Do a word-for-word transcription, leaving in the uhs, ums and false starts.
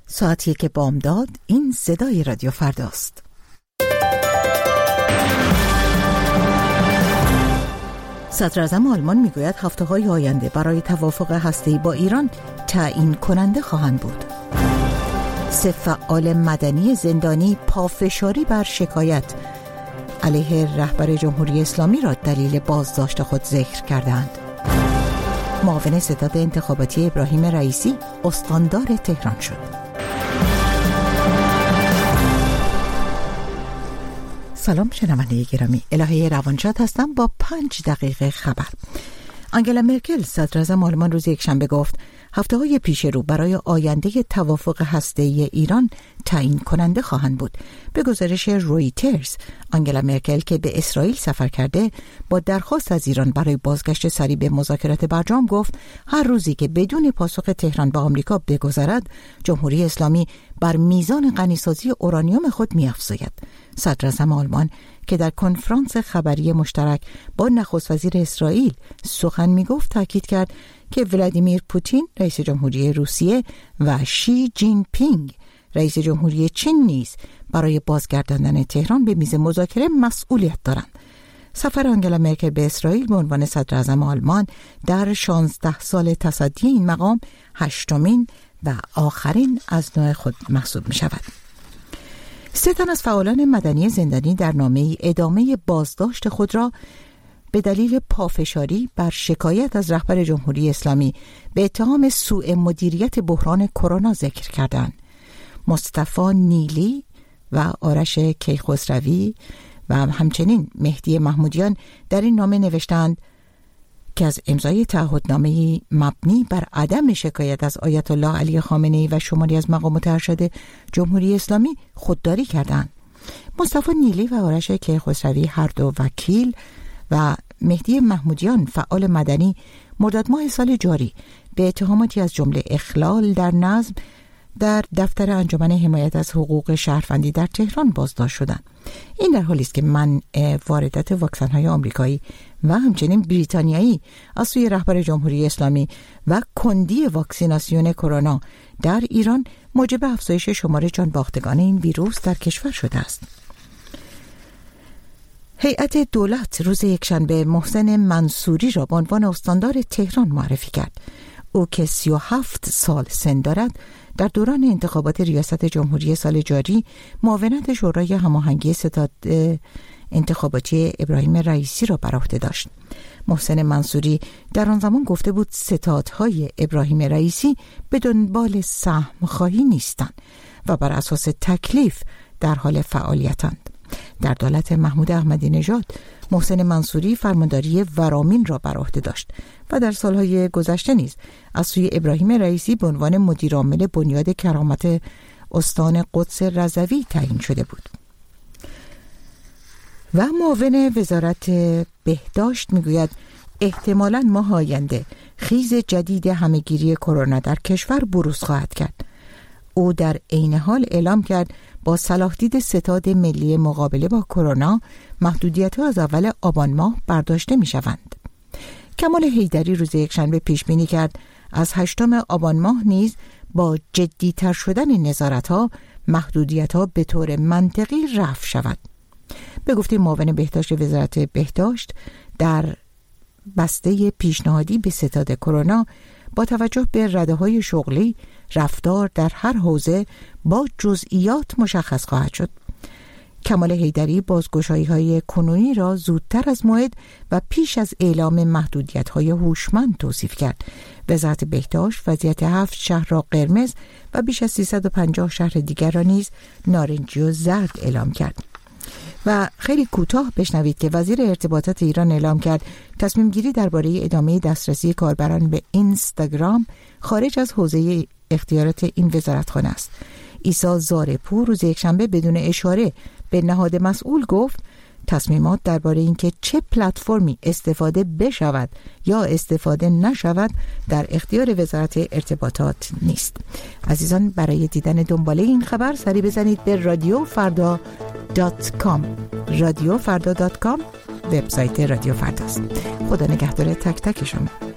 ساعتی که بامداد، این صدای رادیو فرداست. صدراعظم آلمان میگوید هفته‌های آینده برای توافق هسته‌ای با ایران تعیین کننده خواهند بود. سه فعال مدنی زندانی پافشاری بر شکایت علیه رهبر جمهوری اسلامی را دلیل بازداشت خود ذکر کردند. معاون ستاد انتخاباتی ابراهیم رئیسی استاندار تهران شد. سلام شنونده گرامی، الهه روانشاد هستم با پنج دقیقه خبر. آنگلا مرکل صدراعظم آلمان روز یکشنبه گفت هفته‌های پیش رو برای آینده توافق هسته‌ای ایران تعیین کننده خواهند بود. به گزارش رویترز، آنگلا مرکل که به اسرائیل سفر کرده با درخواست از ایران برای بازگشت سریع به مذاکرات برجام گفت هر روزی که بدون پاسخ تهران به آمریکا بگذرد، جمهوری اسلامی بر میزان غنیسازی اورانیوم خود می‌افزاید. صدراعظم آلمان که در کنفرانس خبری مشترک با نخست وزیر اسرائیل سخن می‌گفت تاکید کرد که ولادیمیر پوتین رئیس جمهوری روسیه و شی جین پینگ رئیس جمهوری چین نیز برای بازگرداندن تهران به میز مذاکره مسئولیت دارند. سفر آنگلا مرکل به اسرائیل به عنوان صدراعظم آلمان در شانزده سال تصدی این مقام هشتمین و آخرین از نوع خود محسوب می شود. سه تن از فعالان مدنی زندانی در نامه‌ای ادامه بازداشت خود را به دلیل پافشاری بر شکایت از رهبر جمهوری اسلامی به اتهام سوء مدیریت بحران کرونا ذکر کردند. مصطفی نیلی و آرش کیخسروی و همچنین مهدی محمودیان در این نامه نوشتند که از امضای تعهدنامه‌ای مبنی بر عدم شکایت از آیت الله علی خامنه‌ای و شماری از مقامات ارشد جمهوری اسلامی خودداری کردند. مصطفی نیلی و آرش کیخسروی هر دو وکیل و مهدی محمودیان فعال مدنی مرداد ماه سال جاری به اتهاماتی از جمله اخلال در نظم در دفتر انجمن حمایت از حقوق شهروندی در تهران بازداشت شدند. این در حالی است که منع واردات واکسن‌های آمریکایی و همچنین بریتانیایی از سوی رهبر جمهوری اسلامی و کندی واکسیناسیون کرونا در ایران موجب افزایش شمار جانباختگان این ویروس در کشور شده است. هیئت دولت روز یکشنبه محسن منصوری را به عنوان استاندار تهران معرفی کرد. او که سی و هفت سال سن دارد در دوران انتخابات ریاست جمهوری سال جاری معاونت شورای هماهنگی ستاد انتخاباتی ابراهیم رئیسی را بر عهده داشت. محسن منصوری در آن زمان گفته بود ستادهای ابراهیم رئیسی به دنبال سهم خواهی نیستند و بر اساس تکلیف در حال فعالیتند. در دولت محمود احمدی نژاد محسن منصوری فرمانداری ورامین را بر عهده داشت و در سالهای گذشته نیز از سوی ابراهیم رئیسی به عنوان مدیر عامل بنیاد کرامت استان قدس رضوی تعیین شده بود. و معاون وزارت بهداشت میگوید احتمالاً ماه آینده خیز جدید همهگیری کرونا در کشور بروز خواهد کرد. او در عین حال اعلام کرد با صلاح دید ستاد ملی مقابله با کرونا محدودیت‌ها از اول آبان ماه برداشته می‌شوند. کمال حیدری روز یکشنبه پیش بینی کرد از هشتم آبان ماه نیز با جدی‌تر شدن نظارت‌ها محدودیت‌ها به طور منطقی رفع شود. به گفته معاون بهداشت وزارت بهداشت در بسته پیشنهادی به ستاد کرونا با توجه به رده‌های شغلی رفتار در هر حوزه با جزئیات مشخص خواهد شد. کمال حیدری بازگشایی‌های کنونی را زودتر از موعد و پیش از اعلام محدودیت‌های هوشمند توصیف کرد. وزارت بهداشت وضعیت هفت شهر را قرمز و بیش از سیصد و پنجاه شهر دیگر را نیز نارنجی و زرد اعلام کرد. و خیلی کوتاه بشنوید که وزیر ارتباطات ایران اعلام کرد تصمیم گیری درباره ادامه دسترسی کاربران به اینستاگرام خارج از حوزه اختیارات این وزارتخانه است. عیسی زارپور روز یکشنبه بدون اشاره به نهاد مسئول گفت تصمیمات درباره اینکه چه پلتفرمی استفاده بشود یا استفاده نشود در اختیار وزارت ارتباطات نیست. عزیزان، برای دیدن دنباله این خبر سری بزنید به رادیو فردا دات کام. رادیو فردا دات کام وبسایت رادیو فرداست. خدا نگهدار تک تک شما.